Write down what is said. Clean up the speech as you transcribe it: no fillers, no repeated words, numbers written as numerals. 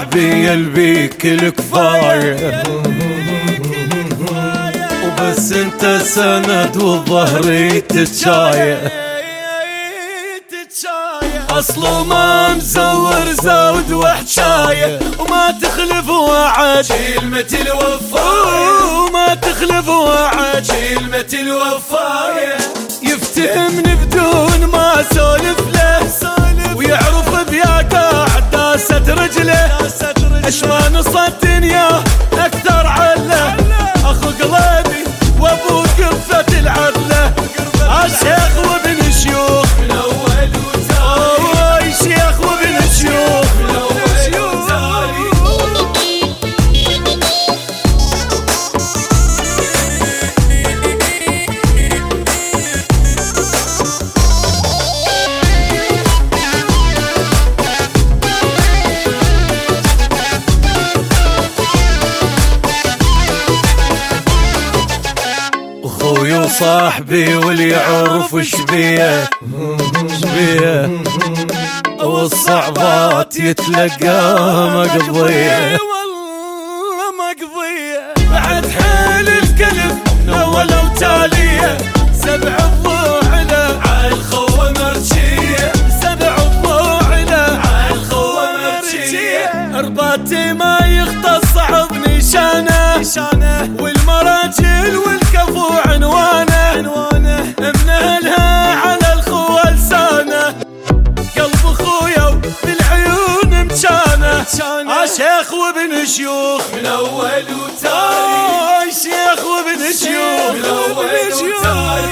صاحبي البيك الكفاية، وبس انت سند وظهري تتشاية. اصله ما مزور زود وحشاية، وما تخلف وعد كلمة الوفاية، وما تخلف وعد كلمة الوفاية. يفتهمني بدون ما سولف له، ويعرف بياك داسة رجله. اشمان صد دنيا اكثر عله، اخو قلبي وابو قفة العدله. الشيخ وابن شيوخ من اول وتالي، شيخ وابن شيوخ من اول وتالي. اخوي وصاحبي واللي يعرف شبيه والصعبات يتلقاها مقضيه، والله مقضيه. بعد حيل الكلف من اول وتاليه، سبع الضوع له عالخوه مرجيه، سبع الضوع له عالخوه مرجيه. ارباتي ما يختص صعب نشانه، والمراجل والكفو عنوانه. من اهلها على الخوه لسانه، قلب اخويا بالعيون مجانه. شيخ وابن شيوخ من اول وتالي، شيخ وابن شيوخ من اول وتالي.